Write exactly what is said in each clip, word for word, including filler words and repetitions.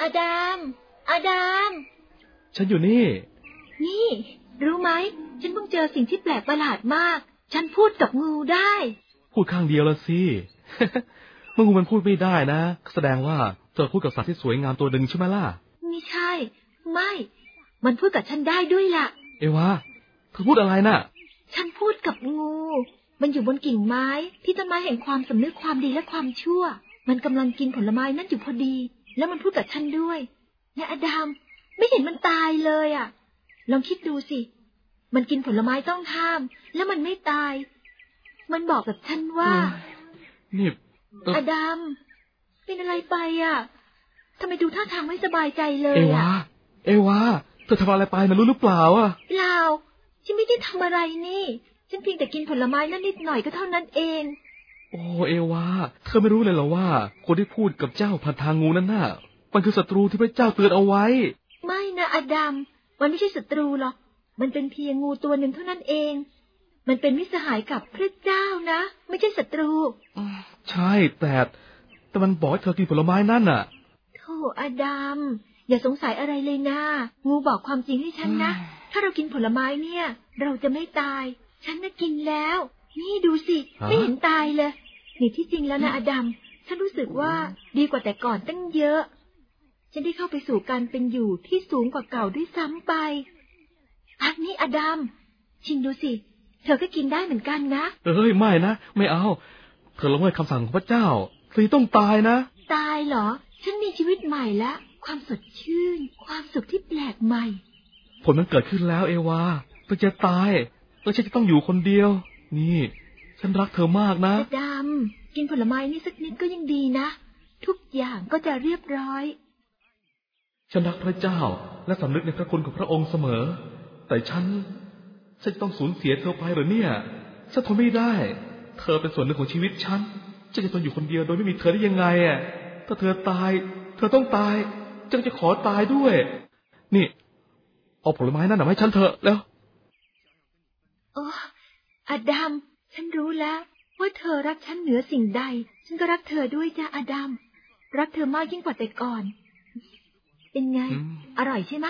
อาดัมอาดัมฉันอยู่นี่นี่รู้ไหมฉันเพิ่งเจอสิ่งที่แปลกประหลาดมากฉันพูดกับงูได้พูดข้างเดียวละสิ เมื่องูมันพูดไม่ได้นะแสดงว่าเธอพูดกับสัตว์ที่สวยงามตัวหนึ่งใช่ไหมล่ะไม่ใช่ไม่มันพูดกับฉันได้ด้วยล่ะเอวาเธอพูดอะไรน่ะฉันพูดกับงูมันอยู่บนกิ่งไม้ที่ต้นไม้แห่งความสำนึกความดีและความชั่วมันกำลังกินผลไม้นั่นอยู่พอดีแล้วมันพูดกับฉันด้วยและอดัมไม่เห็นมันตายเลยอ่ะลองคิดดูสิมันกินผลไม้ต้องห้ามแล้วมันไม่ตายมันบอกกับฉันว่านี่อดัมเป็นอะไรไปอ่ะทำไมดูท่าทางไม่สบายใจเลยเอวาเอวาเธอทำอะไรไปนะรู้หรือเปล่าอ่ะเปล่าฉันไม่ได้ทำอะไรนี่ฉันเพียงแต่กินผลไม้นั่นนิดหน่อยก็เท่านั้นเองโอ้เอวาเธอไม่รู้เลยเหรอว่าคนที่พูดกับเจ้าผ่านทางงูนั่นน่ะมันคือศัตรูที่พระเจ้าเตือนเอาไว้ไม่นะอดัมมันไม่ใช่ศัตรูหรอกมันเป็นเพียงงูตัวหนึ่งเท่านั้นเองมันเป็นมิตรสหายกับพระเจ้านะไม่ใช่ศัตรูใช่แต่แต่มันบอกให้เธอกินผลไม้นั่นน่ะโธ่อดัมอย่าสงสัยอะไรเลยนะงูบอกความจริงให้ฉันนะถ้าเรากินผลไม้เนี่ยเราจะไม่ตายฉันน่ะกินแล้วนี่ดูสิไม่เห็นตายเลยนี่ที่จริงแล้วนะอดัมฉันรู้สึกว่าดีกว่าแต่ก่อนตั้งเยอะฉันได้เข้าไปสู่การเป็นอยู่ที่สูงกว่าเก่าด้วยซ้ำไปอันนี้อดัมชิมดูสิเธอก็กินได้เหมือนกันนะเอ้ยไม่นะไม่เอาเธอละเมิดคำสั่งของพระเจ้าสิต้องตายนะตายเหรอฉันมีชีวิตใหม่แล้วความสดชื่นความสุขที่แปลกใหม่ผลมันเกิดขึ้นแล้วเอวาเธอจะตายแล้วฉันจะต้องอยู่คนเดียวนี่ฉันรักเธอมากนะอดัมกินผลไม้นี่สักนิดก็ยังดีนะทุกอย่างก็จะเรียบร้อยฉันรักพระเจ้าและสำนึกในพระคุณของพระองค์เสมอแต่ฉันฉันต้องสูญเสียเธอไปเหรอเนี่ยฉันทนไม่ได้เธอเป็นส่วนหนึ่งของชีวิตฉันฉันจะต้องอยู่คนเดียวโดยไม่มีเธอได้ยังไงอ่ะถ้าเธอตายเธอต้องตายฉันจะขอตายด้วยนี่เอาผลไม้นั่นมาให้ฉันเถอะแล้วโอ้อดัมฉันรู้แล้วว่าเธอรักฉันเหนือสิ่งใดฉันก็รักเธอด้วยจ้าอดัมรักเธอมากยิ่งกว่าแต่ก่อนเป็นไงอร่อยใช่ไหม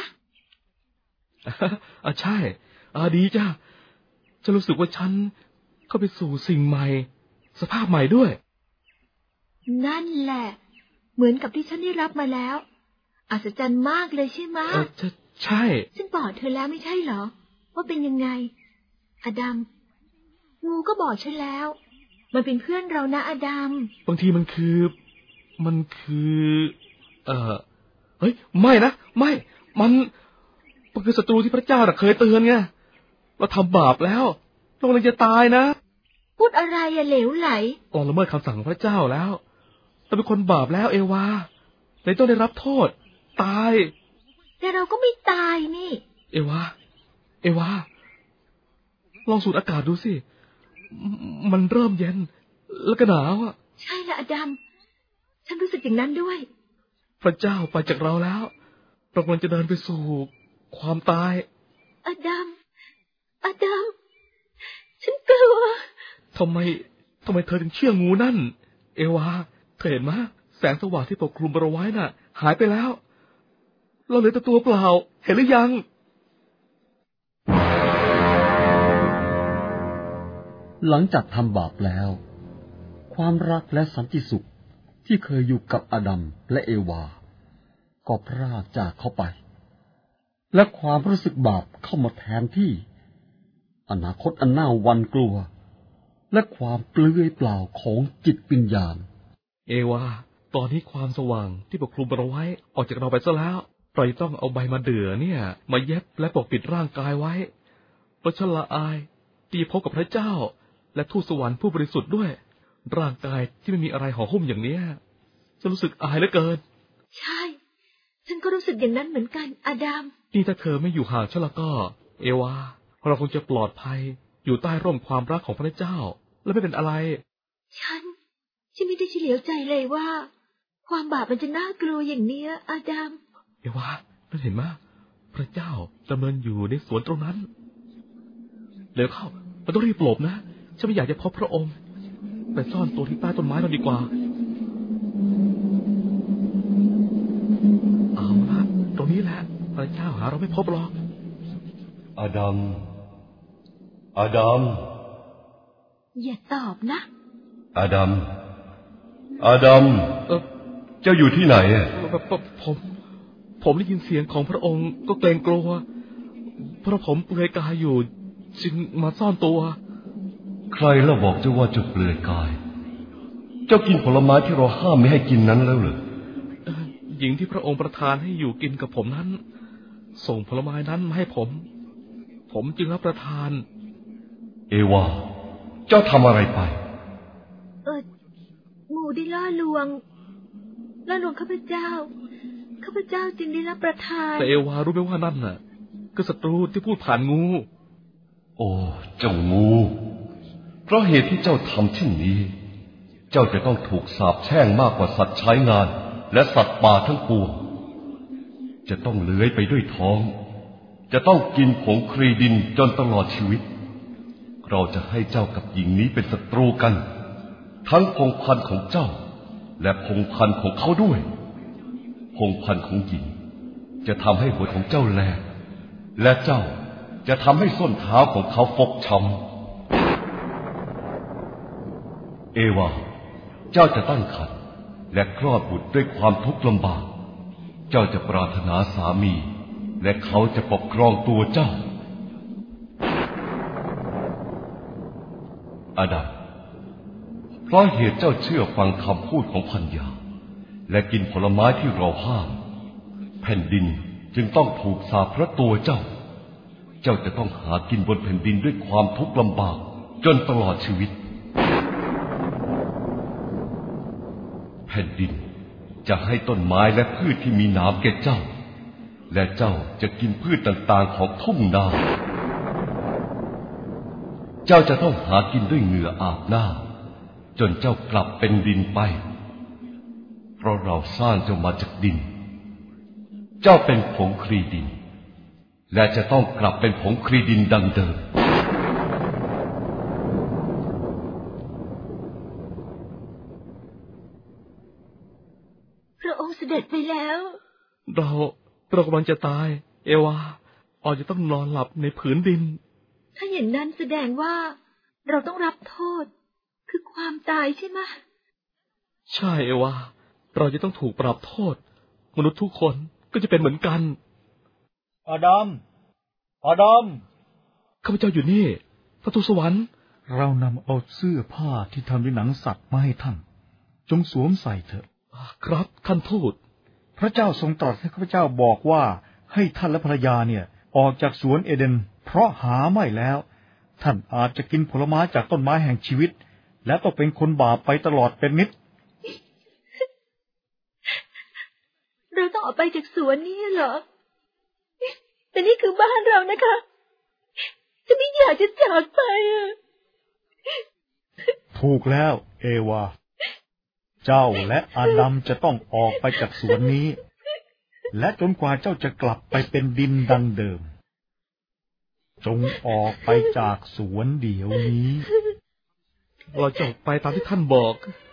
อ่ะใช่อ่ะดีจ้าฉันรู้สึกว่าฉันเข้าไปสู่สิ่งใหม่สภาพใหม่ด้วยนั่นแหละเหมือนกับที่ฉันได้รับมาแล้วอัศจรรย์มากเลยใช่ไหมเออใช่ฉันบอกเธอแล้วไม่ใช่เหรอว่าเป็นยังไงอดัมงูก็บอกฉันแล้วมันเป็นเพื่อนเรานะอดัมบางทีมันคือมันคือเออเฮ้ยไม่นะไม่มันมันคือศัตรูที่พระเจ้าเคยเตือนไงเราทำบาปแล้วเราเลยจะตายนะพูดอะไรอะเหลวไหลเราละเมิดคำสั่งของพระเจ้าแล้วเราเป็นคนบาปแล้วเอวาเลยต้องได้รับโทษตายแต่เราก็ไม่ตายนี่เอวาเอวาลองสูดอากาศดูสิมันเริ่มเย็นแล้วก็หนาวอ่ะใช่ละอดัมฉันรู้สึกอย่างนั้นด้วยพระเจ้าไปจากเราแล้วเรากำลังจะเดินไปสู่ความตายอดัมอดัมฉันกลัวทำไมทำไมเธอถึงเชื่องูนั่นเอวาเธอเห็นไหมแสงสว่างที่ปกคลุมบริเวณน่ะหายไปแล้วเราเหลือแต่ตัวเปล่าเห็นหรือยังหลังจากทำบาปแล้วความรักและสันติสุขที่เคยอยู่กับอดัมและเอวาก็พรากจากเขาไปและความรู้สึกบาปเข้ามาแทนที่อนาคตอันน่าหวั่นกลัวและความเปลือยเปล่าของจิตวิญญาณเอวาตอนนี้ความสว่างที่ปกคลุมเราไว้ออกจากเราไปซะแล้วเราต้องเอาใบมาเดื่อเนี่ยมาเย็บและปกปิดร่างกายไว้เพราะฉันละอายที่พบกับพระเจ้าและทูตสวรรค์ผู้บริสุทธิ์ด้วยร่างกายที่ไม่มีอะไรห่อหุ้มอย่างนี้ฉันรู้สึกอายเหลือเกินใช่ฉันก็รู้สึกอย่างนั้นเหมือนกันอดัมนี่ถ้าเธอไม่อยู่ห่างฉันแล้วก็เอวาเราคงจะปลอดภัยอยู่ใต้ร่มความรักของพระเจ้าและไม่เป็นอะไรฉันฉันไม่ได้เฉลียวใจเลยว่าความบาปมันจะน่ากลัวอย่างเนี้ยอดัมเอวานั่นเห็นไหมพระเจ้าดำเนินอยู่ในสวนตรงนั้นเร็วเข้าเราต้องรีบหลบนะฉันไม่อยากจะพบพระองค์ไปซ่อนตัวที่ใต้ต้นไม้เราดีกว่าหาเราไม่พบหรอกอาดัมอาดัมอย่าตอบนะอาดัมอาดัมเออเจ้าอยู่ที่ไหนอ่ะผมผมได้ยินเสียงของพระองค์ก็เกรงกลัวเพราะผมเปลือยกายอยู่จึงมาซ่อนตัวใครเล่าบอกเจ้าว่าเจ้าเปลือยกายเจ้ากินผลไม้ที่เราห้ามไม่ให้กินนั้นแล้วเหรอหญิงที่พระองค์ประทานให้อยู่กินกับผมนั้นส่งผลไม้นั้นมาให้ผมผมจึงรับประทานเอวาเจ้าทำอะไรไปเออหมู่ได้ล่อลวงล่อลวงข้าพเจ้าข้าพเจ้าจึงได้รับประทานแต่เอวารู้ไหมว่านั่นน่ะก็ศัตรูที่พูดผ่านงูโอ้เจ้างูเพราะเหตุที่เจ้าทำเช่นนี้เจ้าจะต้องถูกสาปแช่งมากกว่าสัตว์ใช้งานและสัตว์ป่าทั้งปวงจะต้องเลื้อยไปด้วยท้องจะต้องกินผงครีดินจนตลอดชีวิตเราจะให้เจ้ากับหญิงนี้เป็นศัตรูกันทั้งพงศ์พันธุ์ของเจ้าและพงศ์พันธุ์ของเขาด้วยพงศ์พันธุ์ของหญิงจะทำให้หัวของเจ้าแหลกและเจ้าจะทำให้ส้นเท้าของเขาฟกช้ำเอวาเจ้าจะตั้งครรภ์และคลอดบุตรด้วยความทุกข์ลำบากเจ้าจะปรารถนาสามีและเขาจะปกครองตัวเจ้าอาดัมเพราะเหตุเจ้าเชื่อฟังคำพูดของภรรยาและกินผลไม้ที่เราห้ามแผ่นดินจึงต้องถูกสาปเพราะตัวเจ้าเจ้าจะต้องหากินบนแผ่นดินด้วยความทุกข์ลำบากจนตลอดชีวิตแผ่นดินจะให้ต้นไม้และพืชที่มีหนามแก่เจ้าและเจ้าจะกินพืชต่างๆของทุ่งนาเจ้าจะต้องหากินด้วยเหงื่ออาบหน้าจนเจ้ากลับเป็นดินไปเพราะเราสร้างเจ้ามาจากดินเจ้าเป็นผงครีดินและจะต้องกลับเป็นผงครีดินดังเดิมพระองค์เสด็จไปแล้วเราเรากำลังจะตายเอวาเราจะต้องนอนหลับในผืนดินถ้าอย่างนั้นแสดงว่าเราต้องรับโทษคือความตายใช่ไหมใช่เอวาเราจะต้องถูกปรับโทษมนุษย์ทุกคนก็จะเป็นเหมือนกันอาดัมอาดัมข้าพเจ้าอยู่นี่พระทูตสวรรค์เรานำเอาเสื้อผ้าที่ทำด้วยหนังสัตว์มาให้ท่านจงสวมใส่เถอะครับท่านทูตพระเจ้าทรงตรัสให้ข้าพเจ้าบอกว่าให้ท่านและภรรยาเนี่ยออกจากสวนเอเดนเพราะหาไม่แล้วท่านอาจจะกินผลไม้จากต้นไม้แห่งชีวิตและต้องเป็นคนบาปไปตลอดเป็นนิจเราต้องออกไปจากสวนนี้เหรอแต่นี่คือบ้านเรานะคะจะไม่อยากจะจากไปอ่ะถูกแล้วเอวาเจ้าและอาดัมจะต้องออกไปจากสวนนี้และจนกว่าเจ้าจะกลับไปเป็นดินดังเดิมจงออกไปจากสวนเดี๋ยวนี้เราจะออกไปตามที่ท่านบอก